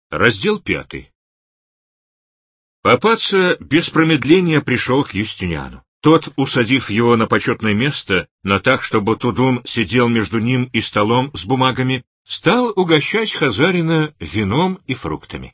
Раздел 5. Папаца без промедления пришел к Юстиниану. Тот, усадив его на почетное место, но так, чтобы Тудун сидел между ним и столом с бумагами, стал угощать Хазарина вином и фруктами.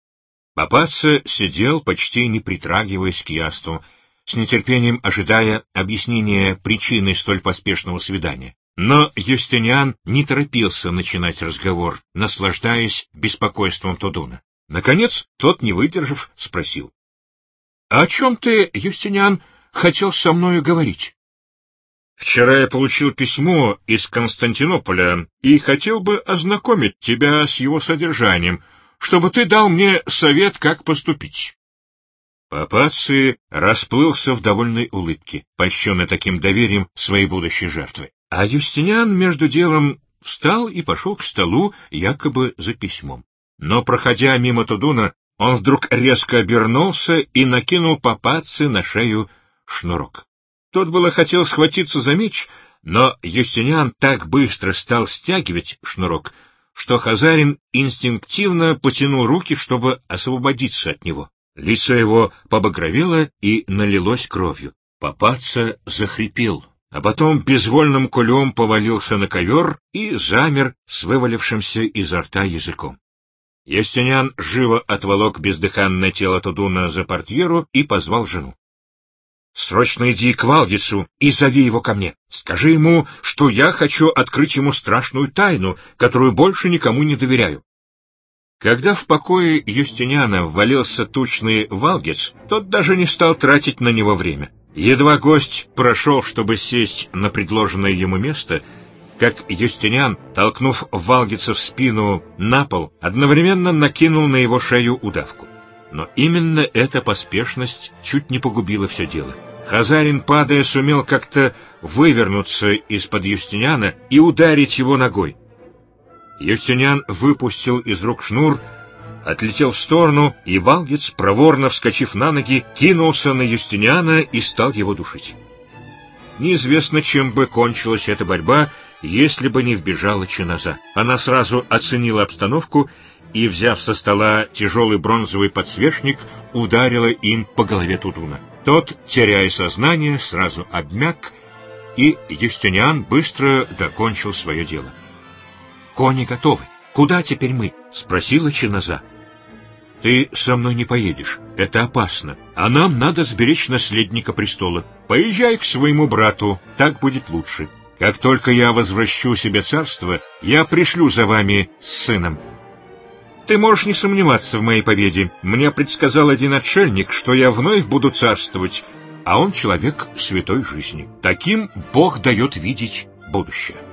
Папаца сидел, почти не притрагиваясь к яству, с нетерпением ожидая объяснения причины столь поспешного свидания. Но Юстиниан не торопился начинать разговор, наслаждаясь беспокойством Тудуна. Наконец, тот, не выдержав, спросил: — О чем ты, Юстиниан, хотел со мною говорить? — Вчера я получил письмо из Константинополя и хотел бы ознакомить тебя с его содержанием, чтобы ты дал мне совет, как поступить. Папаций расплылся в довольной улыбке, польщенный таким доверием своей будущей жертвы. А Юстиниан между делом встал и пошел к столу, якобы за письмом. Но, проходя мимо Тудуна, он вдруг резко обернулся и накинул Папаций на шею шнурок. Тот было хотел схватиться за меч, но Юстиниан так быстро стал стягивать шнурок, что Хазарин инстинктивно потянул руки, чтобы освободиться от него. Лицо его побагровело и налилось кровью. Папаца захрипел, а потом безвольным кулем повалился на ковер и замер с вывалившимся изо рта языком. Юстиниан живо отволок бездыханное тело Тудуна за портьеру и позвал жену. — Срочно иди к Валгицу и зови его ко мне. Скажи ему, что я хочу открыть ему страшную тайну, которую больше никому не доверяю. Когда в покое Юстиниана ввалился тучный Валгиц, тот даже не стал тратить на него время. Едва гость прошел, чтобы сесть на предложенное ему место, как Юстиниан, толкнув Валгица в спину на пол, одновременно накинул на его шею удавку. Но именно эта поспешность чуть не погубила все дело. Хазарин, падая, сумел как-то вывернуться из-под Юстиниана и ударить его ногой. Юстиниан выпустил из рук шнур, отлетел в сторону, и Валгиц, проворно вскочив на ноги, кинулся на Юстиниана и стал его душить. Неизвестно, чем бы кончилась эта борьба, если бы не вбежала Чиназа. Она сразу оценила обстановку и, взяв со стола тяжелый бронзовый подсвечник, ударила им по голове Тудуна. Тот, теряя сознание, сразу обмяк, и Юстиниан быстро докончил свое дело. — Кони готовы. Куда теперь мы? — спросила Чиназа. — Ты со мной не поедешь. Это опасно. А нам надо сберечь наследника престола. Поезжай к своему брату, так будет лучше. Как только я возвращу себе царство, я пришлю за вами с сыном. Ты можешь не сомневаться в моей победе. Мне предсказал один отшельник, что я вновь буду царствовать, а он человек святой жизни. Таким Бог дает видеть будущее.